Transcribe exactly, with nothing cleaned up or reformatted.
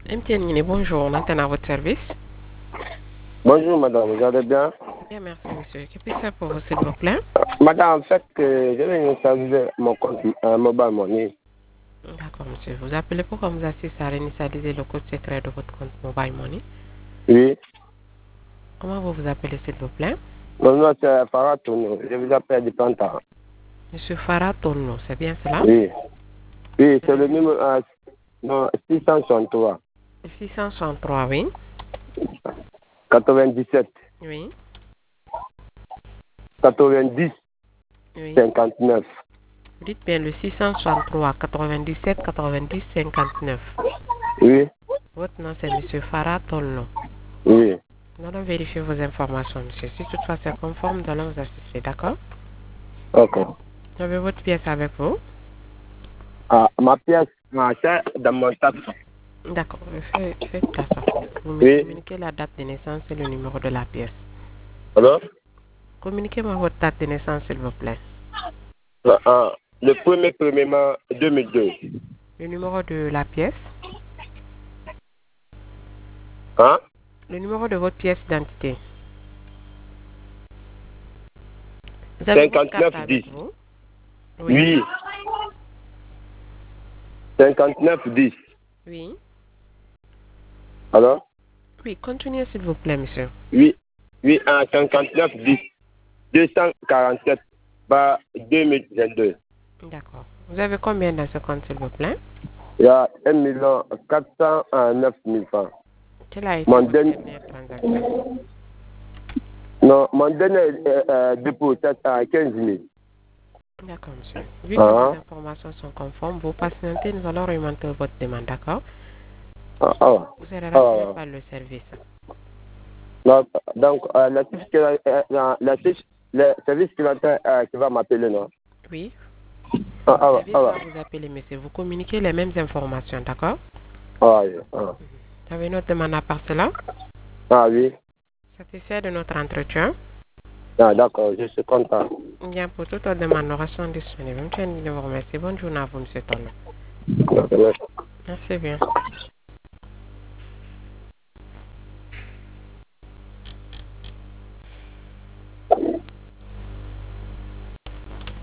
M T N, bonjour, on attend à votre service. Bonjour madame, vous allez bien? Bien, merci monsieur. Que puis-je faire pour vous, s'il vous plaît? Madame, en fait, que je vais initialiser mon compte euh, mobile money. D'accord monsieur. Vous appelez pour qu'on vous assiste à réinitialiser le code secret de votre compte Mobile Money. Oui. Comment vous vous appelez, s'il vous plaît? Mon nom c'est Farah Tono, je vous appelle du Panta. Monsieur Farah Tono, c'est bien cela? Oui. Oui, c'est le numéro euh, non, six cent soixante-trois. six cent soixante-trois, oui. quatre-vingt-dix-sept. Oui. quatre-vingt-dix. Oui. cinquante-neuf. Vous dites bien le six cent soixante-trois, quatre-vingt-dix-sept, quatre-vingt-dix, cinquante-neuf. Oui. Votre nom, c'est monsieur Farah Tono. Oui. Nous allons vérifier vos informations, monsieur. Si toutefois c'est conforme, nous allons vous assister, d'accord? Ok. Vous avez votre pièce avec vous? Ah, ma pièce, ma c'est dans mon sac. D'accord, faites, faites la sorte. Vous me Oui. communiquez la date de naissance et le numéro de la pièce. Alors? Communiquez-moi votre date de naissance, s'il vous plaît. Ah, ah, le premier premier mai deux mille deux. Le numéro de la pièce. Hein? Le numéro de votre pièce d'identité. Vous avez votre carte cinquante-neuf dix. avec vous? Oui. cinquante-neuf dix. Oui. Alors? Oui, continuez, s'il vous plaît, monsieur. Oui. Oui, à cinquante-neuf dix. deux cent quarante-sept par deux mille vingt-deux. D'accord. Vous avez combien dans ce compte, s'il vous plaît? Il y a un million quatre cent neuf mille francs. Quelle a été Mon votre dernier... dernière transaction? Non, mon dernier euh, euh, dépôt, c'est à quinze mille. D'accord, monsieur. Vu que Ah, vos informations sont conformes, vous patientez, nous allons remonter votre demande, d'accord? ah, ah, Vous serez rappelé ah. par le service. Donc, donc euh, le, service qui- euh, euh, le, service- le service clientèle euh, qui va m'appeler, non? Oui. Ah, Le ah, service ah, va vous appeler, monsieur. Vous communiquez les mêmes informations, d'accord? ah, ah, Vous avez une autre demande à part cela? ah, oui. Satisfait de notre entretien? Ah, d'accord, je suis content. Bien, pour toute autre demande, nous restons disponibles. Je vous remercie. Bonne journée à vous, monsieur Tono. Merci. Merci bien.